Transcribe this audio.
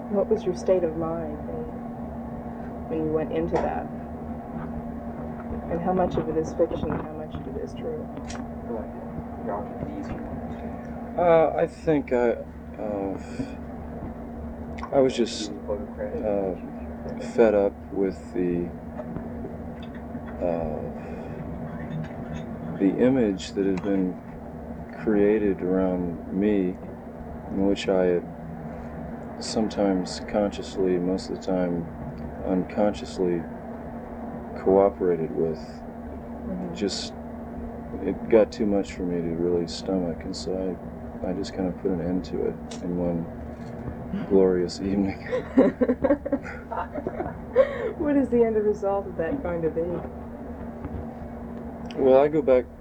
What was your state of mind when you went into that? And how much of it is fiction and how much of it is true? I think I was just fed up with the image that had been created around me, in which I had sometimes consciously, most of the time unconsciously cooperated with. Just, it got too much for me to really stomach, and so I just kind of put an end to it in one glorious evening. What is the end result of that going to be? Well, I go back